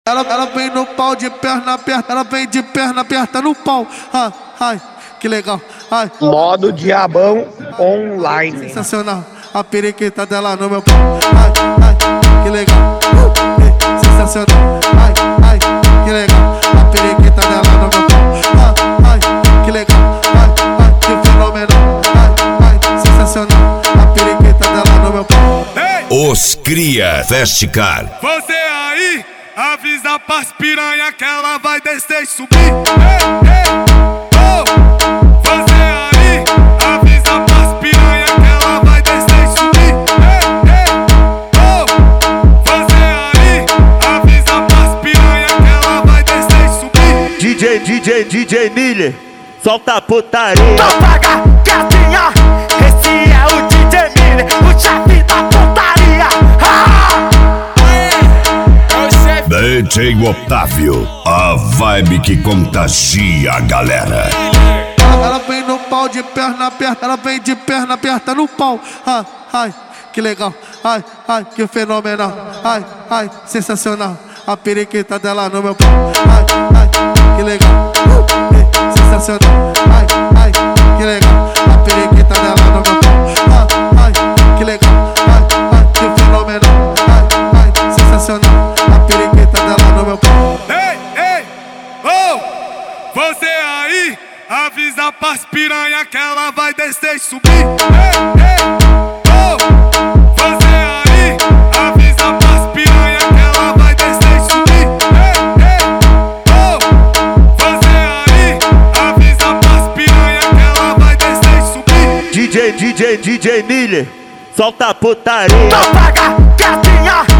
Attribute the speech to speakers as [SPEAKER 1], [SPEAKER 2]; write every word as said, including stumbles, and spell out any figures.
[SPEAKER 1] Ela, ela vem no pau de perna aberta, ela vem de perna aberta no pau. Ai, ai, que legal. Ai.
[SPEAKER 2] Modo diabão online.
[SPEAKER 1] Sensacional. A periquita dela no meu pau. Ai, ai, que legal. Uh, sensacional. Ai, ai, que legal. A periquita dela no meu pau. Ai, ai, que legal. Ai, ai, que fenomenal. Ai, ai, sensacional. A periquita dela no meu pau.
[SPEAKER 3] Os Cria Festicar.
[SPEAKER 4] Você aí, avisa pras piranha que ela vai descer e subir. Ei, ei, oh. Você aí, avisa pras piranha que ela vai descer e subir. Ei, ei, oh. Você aí, avisa pras piranha que ela vai descer e subir.
[SPEAKER 5] D J, D J, D J Miller, solta a putaria.
[SPEAKER 6] Então paga, gatinha, esse é o D J Miller, o chefe da putaria. Ah!
[SPEAKER 3] D J Otávio, a vibe que contagia a galera.
[SPEAKER 1] Ela, ela vem no pau de perna aberta, ela vem de perna aberta no pau. Ai, ai, que legal. Ai, ai, que fenomenal. Ai, ai, sensacional. A periquita dela no meu pau. Ai, ai, que legal. Uh, sensacional. Ai, ai, que legal. A periquita dela no meu pau. Ai, ai, que legal. Ai, ai, que fenomenal. Ai, ai, sensacional. A periquita dela no meu pau.
[SPEAKER 4] Ei, ei, oh. Você aí, avisa pras piranha que ela vai descer e subir. Ei, ei, oh. Você aí, avisa pras piranha que ela vai descer e subir. Ei, ei, oh. Você aí, avisa pras piranha que ela vai descer e subir.
[SPEAKER 5] D J, D J, D J Miller, solta a putaria.
[SPEAKER 6] Então paga, gatinha,